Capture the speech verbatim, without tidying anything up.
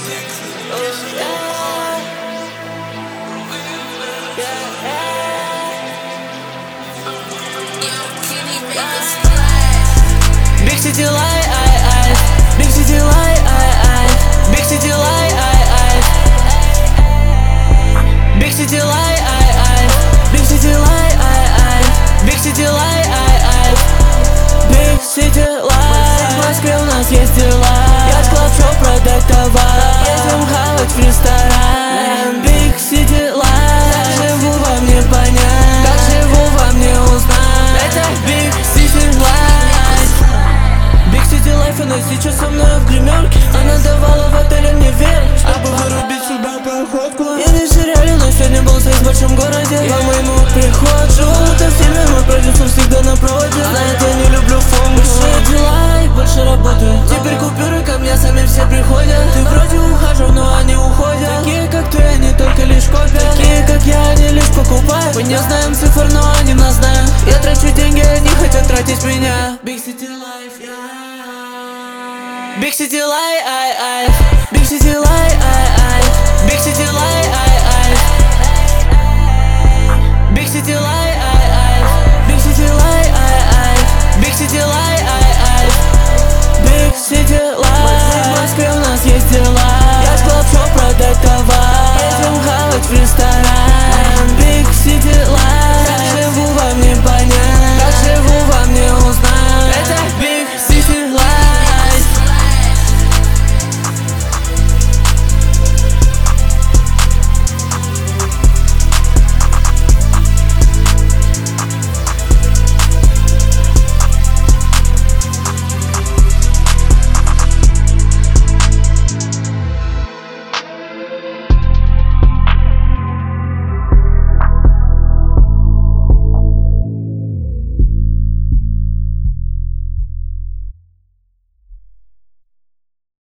Big city life, I, I. Big city life, I, I. Big city life, I, I. Big city life, I, I. Big city life, I, I. Big city life, I, I. Big city life. В Москве у нас есть дела. Я в клаб-шоу продать товар. Едем хавать в ресторан. Big city life. Как живу вам не понять, как живу вам не узнать. Это Big city life. Big city life, она сейчас со мной в гримерке. Она давала в отеле мне вверх, чтобы вырубить себя проходку. Я не в сериале, но сегодня был секс в большом городе. По моему приход живу будто в фильме. Мой продюсер всегда на проводе. Знает, я не люблю фон. Больше дела и больше работы. Теперь купюры ко мне сами все приходят. Ты вроде ухаживал, но они уходят. Такие как ты, они только лишь копят. Такие как я, они лишь покупают. Мы не знаем цифр, но они нас знают. Я трачу деньги, они хотят тратить меня. Big city life, yeah. Big city life, I, I. Big city life, I, I. Big city life.